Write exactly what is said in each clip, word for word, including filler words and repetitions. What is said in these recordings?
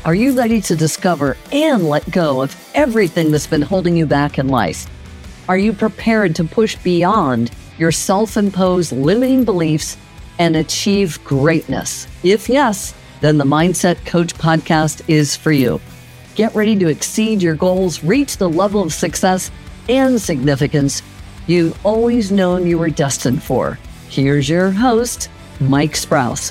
Are you ready to discover and let go of everything that's been holding you back in life? Are you prepared to push beyond your self-imposed limiting beliefs and achieve greatness? If yes, then the Mindset Coach podcast is for you. Get ready to exceed your goals, reach the level of success and significance you've always known you were destined for. Here's your host, Mike Sprouse.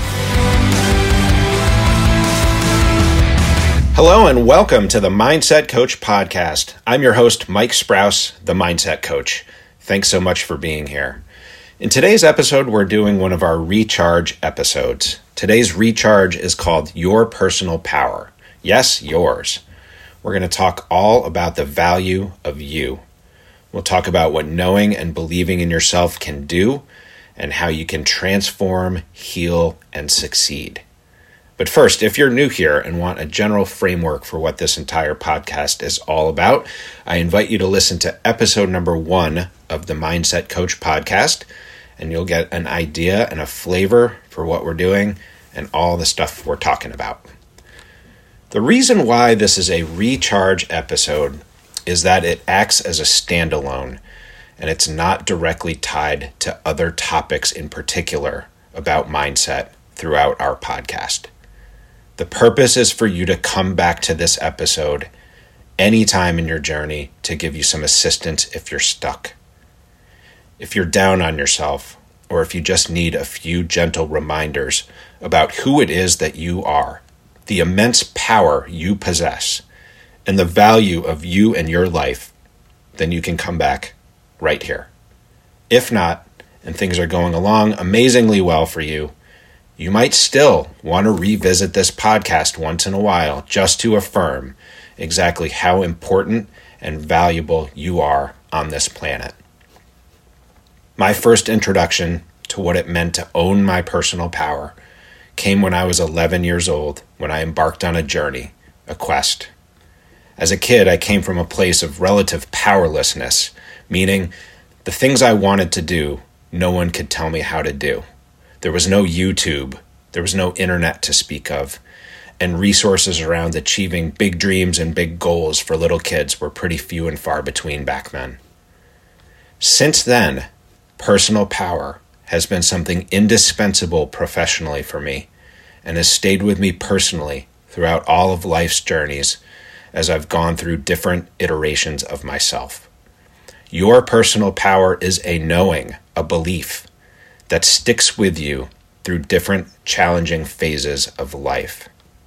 Hello and welcome to the Mindset Coach podcast. I'm your host, Mike Sprouse, the Mindset Coach. Thanks so much for being here. In today's episode, we're doing one of our recharge episodes. Today's recharge is called Your Personal Power. Yes, yours. We're going to talk all about the value of you. We'll talk about what knowing and believing in yourself can do and how you can transform, heal, and succeed. But first, if you're new here and want a general framework for what this entire podcast is all about, I invite you to listen to episode number one of the Mindset Coach podcast, and you'll get an idea and a flavor for what we're doing and all the stuff we're talking about. The reason why this is a recharge episode is that it acts as a standalone, and it's not directly tied to other topics in particular about mindset throughout our podcast. The purpose is for you to come back to this episode anytime in your journey to give you some assistance if you're stuck. If you're down on yourself, or if you just need a few gentle reminders about who it is that you are, the immense power you possess, and the value of you and your life, then you can come back right here. If not, and things are going along amazingly well for you, you might still want to revisit this podcast once in a while just to affirm exactly how important and valuable you are on this planet. My first introduction to what it meant to own my personal power came when I was eleven years old, when I embarked on a journey, a quest. As a kid, I came from a place of relative powerlessness, meaning the things I wanted to do, no one could tell me how to do. There was no YouTube, there was no internet to speak of, and resources around achieving big dreams and big goals for little kids were pretty few and far between back then. Since then, personal power has been something indispensable professionally for me and has stayed with me personally throughout all of life's journeys as I've gone through different iterations of myself. Your personal power is a knowing, a belief that sticks with you through different challenging phases of life.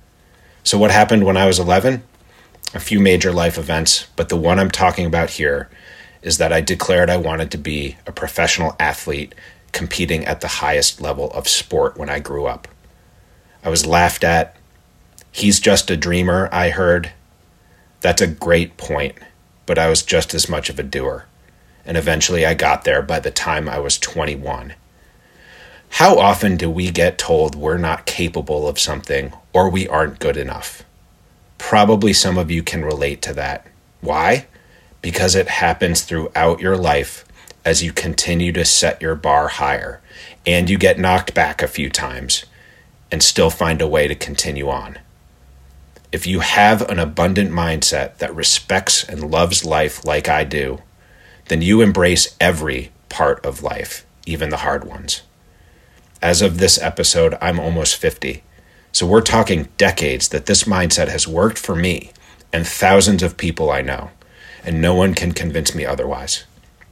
So what happened when I was eleven? A few major life events, but the one I'm talking about here is that I declared I wanted to be a professional athlete competing at the highest level of sport when I grew up. I was laughed at. He's just a dreamer, I heard. That's a great point, but I was just as much of a doer. And eventually I got there by the time I was twenty-one. How often do we get told we're not capable of something or we aren't good enough? Probably some of you can relate to that. Why? Because it happens throughout your life as you continue to set your bar higher and you get knocked back a few times and still find a way to continue on. If you have an abundant mindset that respects and loves life like I do, then you embrace every part of life, even the hard ones. As of this episode, I'm almost fifty, so we're talking decades that this mindset has worked for me and thousands of people I know, and no one can convince me otherwise.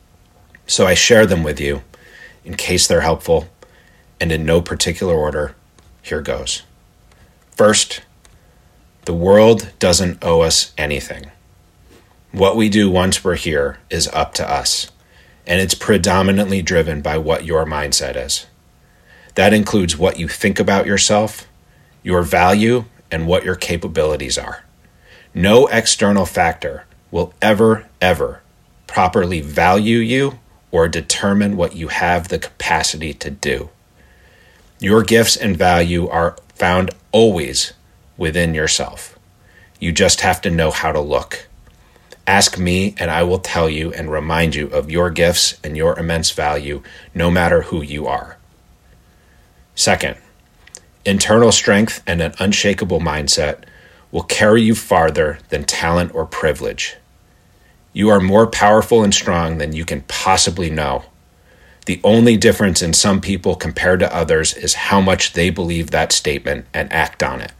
So I share them with you in case they're helpful, and in no particular order, here goes. First, the world doesn't owe us anything. What we do once we're here is up to us, and it's predominantly driven by what your mindset is. That includes what you think about yourself, your value, and what your capabilities are. No external factor will ever, ever properly value you or determine what you have the capacity to do. Your gifts and value are found always within yourself. You just have to know how to look. Ask me and I will tell you and remind you of your gifts and your immense value, no matter who you are. Second, internal strength and an unshakable mindset will carry you farther than talent or privilege. You are more powerful and strong than you can possibly know. The only difference in some people compared to others is how much they believe that statement and act on it.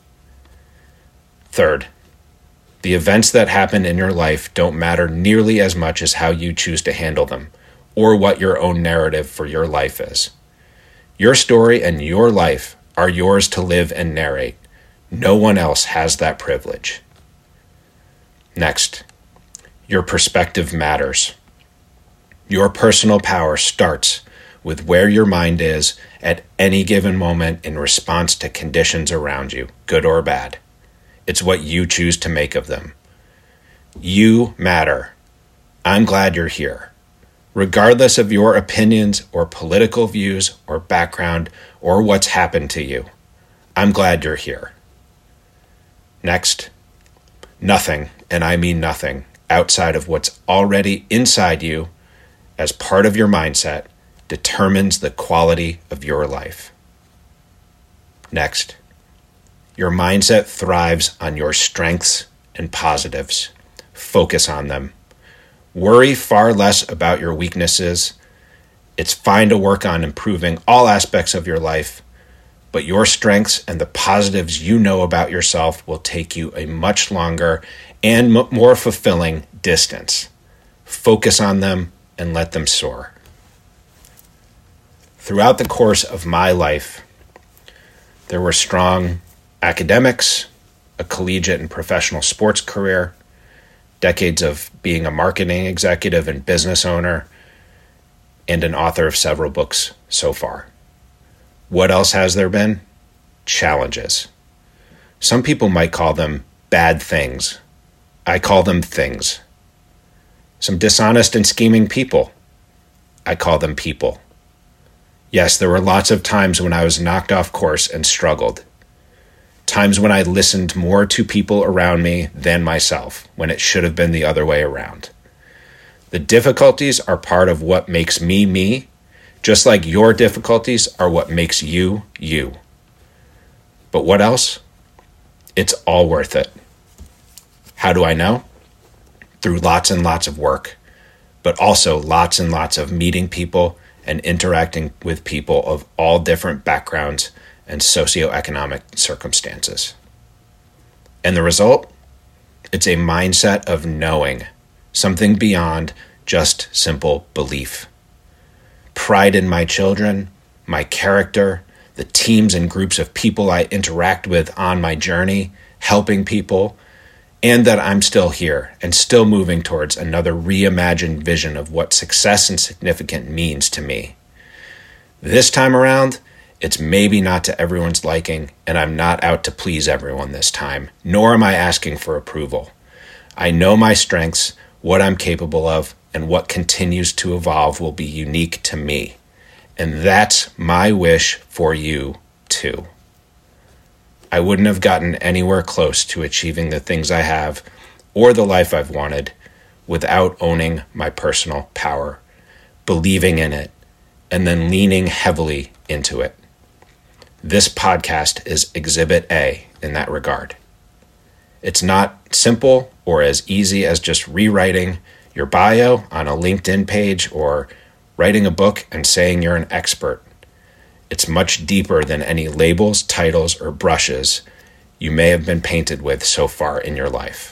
Third, the events that happen in your life don't matter nearly as much as how you choose to handle them, or what your own narrative for your life is. Your story and your life are yours to live and narrate. No one else has that privilege. Next, your perspective matters. Your personal power starts with where your mind is at any given moment in response to conditions around you, good or bad. It's what you choose to make of them. You matter. I'm glad you're here. Regardless of your opinions or political views or background or what's happened to you, I'm glad you're here. Next, nothing, and I mean nothing, outside of what's already inside you as part of your mindset determines the quality of your life. Next, your mindset thrives on your strengths and positives. Focus on them. Worry far less about your weaknesses. It's fine to work on improving all aspects of your life, but your strengths and the positives you know about yourself will take you a much longer and m- more fulfilling distance. Focus on them and let them soar. Throughout the course of my life, there were strong academics, a collegiate and professional sports career, decades of being a marketing executive and business owner, and an author of several books so far. What else has there been? Challenges. Some people might call them bad things. I call them things. Some dishonest and scheming people. I call them people. Yes, there were lots of times when I was knocked off course and struggled. Times when I listened more to people around me than myself, when it should have been the other way around. The difficulties are part of what makes me me, just like your difficulties are what makes you you. But what else? It's all worth it. How do I know? Through lots and lots of work, but also lots and lots of meeting people and interacting with people of all different backgrounds and socioeconomic circumstances. And the result? It's a mindset of knowing, something beyond just simple belief. Pride in my children, my character, the teams and groups of people I interact with on my journey, helping people, and that I'm still here and still moving towards another reimagined vision of what success and significant means to me. This time around, it's maybe not to everyone's liking, and I'm not out to please everyone this time, nor am I asking for approval. I know my strengths, what I'm capable of, and what continues to evolve will be unique to me. And that's my wish for you, too. I wouldn't have gotten anywhere close to achieving the things I have or the life I've wanted without owning my personal power, believing in it, and then leaning heavily into it. This podcast is Exhibit A in that regard. It's not simple or as easy as just rewriting your bio on a LinkedIn page or writing a book and saying you're an expert. It's much deeper than any labels, titles, or brushes you may have been painted with so far in your life.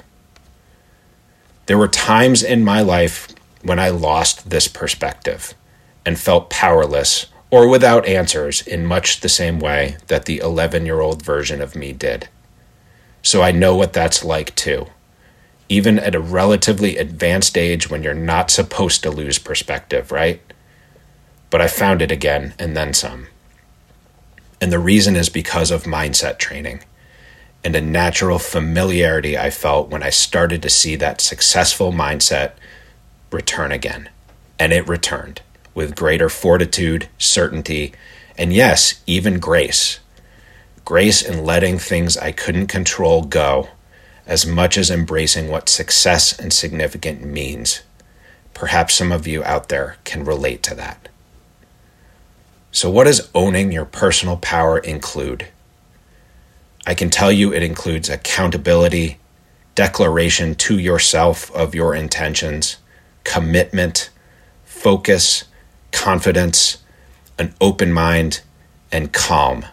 There were times in my life when I lost this perspective and felt powerless or without answers in much the same way that the eleven-year-old version of me did. So I know what that's like too, even at a relatively advanced age when you're not supposed to lose perspective, right? But I found it again and then some. And the reason is because of mindset training and a natural familiarity I felt when I started to see that successful mindset return again. And it returned with greater fortitude, certainty, and yes, even grace. Grace in letting things I couldn't control go, as much as embracing what success and significant means. Perhaps some of you out there can relate to that. So what does owning your personal power include? I can tell you it includes accountability, declaration to yourself of your intentions, commitment, focus, confidence, an open mind, and calm.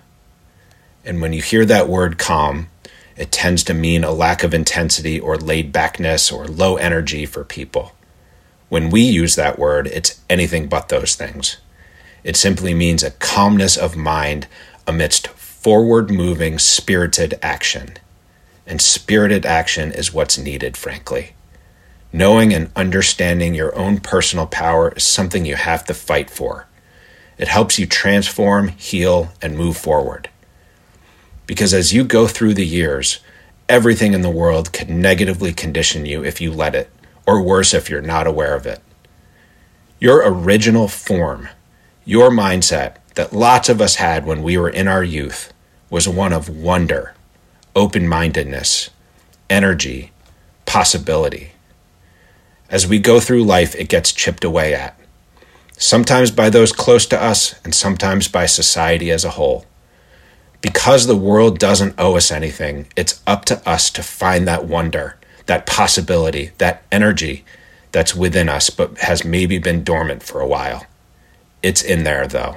And when you hear that word calm, it tends to mean a lack of intensity or laid-backness or low energy for people. When we use that word, it's anything but those things. It simply means a calmness of mind amidst forward-moving, spirited action. And spirited action is what's needed, frankly. Knowing and understanding your own personal power is something you have to fight for. It helps you transform, heal, and move forward. Because as you go through the years, everything in the world could negatively condition you if you let it, or worse if you're not aware of it. Your original form, your mindset that lots of us had when we were in our youth, was one of wonder, open-mindedness, energy, possibility. As we go through life, it gets chipped away at, sometimes by those close to us and sometimes by society as a whole. Because the world doesn't owe us anything, it's up to us to find that wonder, that possibility, that energy that's within us but has maybe been dormant for a while. It's in there, though.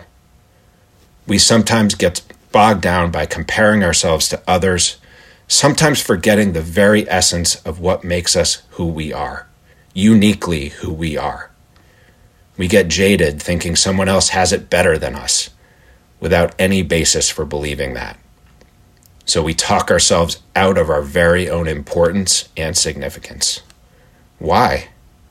We sometimes get bogged down by comparing ourselves to others, sometimes forgetting the very essence of what makes us who we are, uniquely who we are. We get jaded thinking someone else has it better than us, without any basis for believing that. So we talk ourselves out of our very own importance and significance. Why?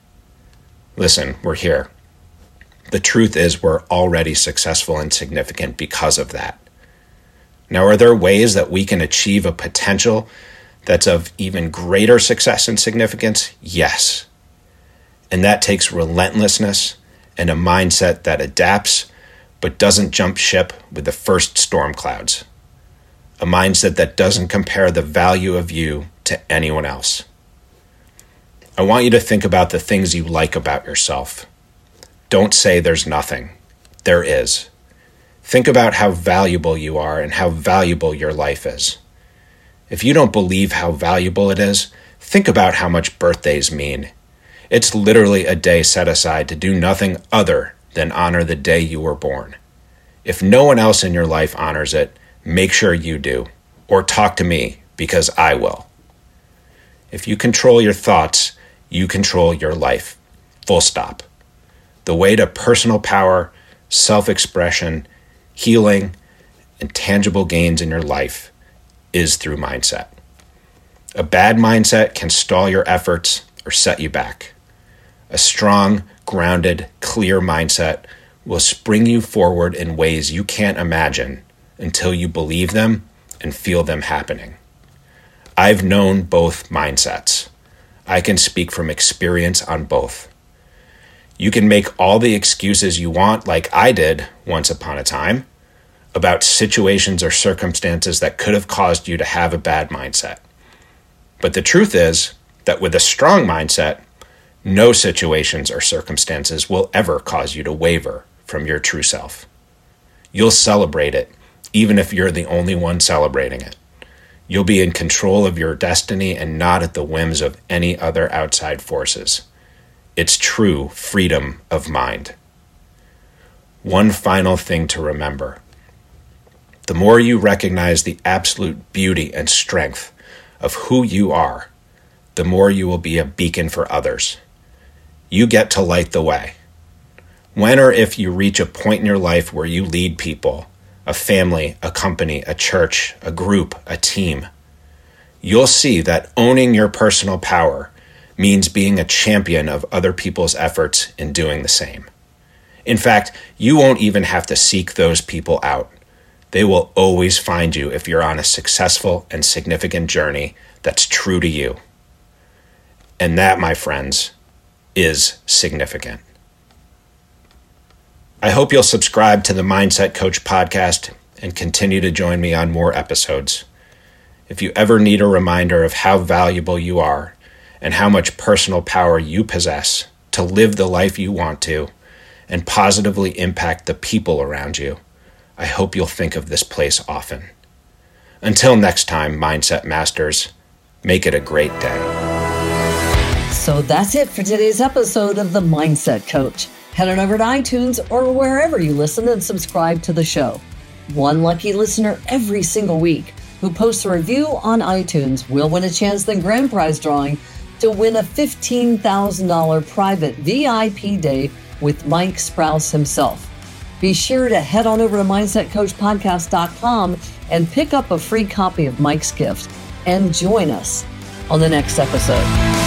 Listen, we're here. The truth is we're already successful and significant because of that. Now, are there ways that we can achieve a potential that's of even greater success and significance? Yes. And that takes relentlessness and a mindset that adapts but doesn't jump ship with the first storm clouds. A mindset that doesn't compare the value of you to anyone else. I want you to think about the things you like about yourself. Don't say there's nothing. There is. Think about how valuable you are and how valuable your life is. If you don't believe how valuable it is, think about how much birthdays mean. It's literally a day set aside to do nothing other than honor the day you were born. If no one else in your life honors it, make sure you do, or talk to me, because I will. If you control your thoughts, you control your life. Full stop. The way to personal power, self-expression, healing, and tangible gains in your life is through mindset. A bad mindset can stall your efforts or set you back. A strong, grounded, clear mindset will spring you forward in ways you can't imagine until you believe them and feel them happening. I've known both mindsets. I can speak from experience on both. You can make all the excuses you want, like I did once upon a time, about situations or circumstances that could have caused you to have a bad mindset. But the truth is that with a strong mindset, no situations or circumstances will ever cause you to waver from your true self. You'll celebrate it, even if you're the only one celebrating it. You'll be in control of your destiny and not at the whims of any other outside forces. It's true freedom of mind. One final thing to remember. The more you recognize the absolute beauty and strength of who you are, the more you will be a beacon for others. You get to light the way. When or if you reach a point in your life where you lead people, a family, a company, a church, a group, a team, you'll see that owning your personal power means being a champion of other people's efforts in doing the same. In fact, you won't even have to seek those people out. They will always find you if you're on a successful and significant journey that's true to you. And that, my friends, is significant. I hope you'll subscribe to the Mindset Coach podcast and continue to join me on more episodes. If you ever need a reminder of how valuable you are and how much personal power you possess to live the life you want to and positively impact the people around you, I hope you'll think of this place often. Until next time, Mindset Masters, make it a great day. So that's it for today's episode of The Mindset Coach. Head on over to iTunes or wherever you listen and subscribe to the show. One lucky listener every single week who posts a review on iTunes will win a chance in the grand prize drawing to win a fifteen thousand dollars private V I P day with Mike Sprouse himself. Be sure to head on over to mindset coach podcast dot com and pick up a free copy of Mike's gift and join us on the next episode.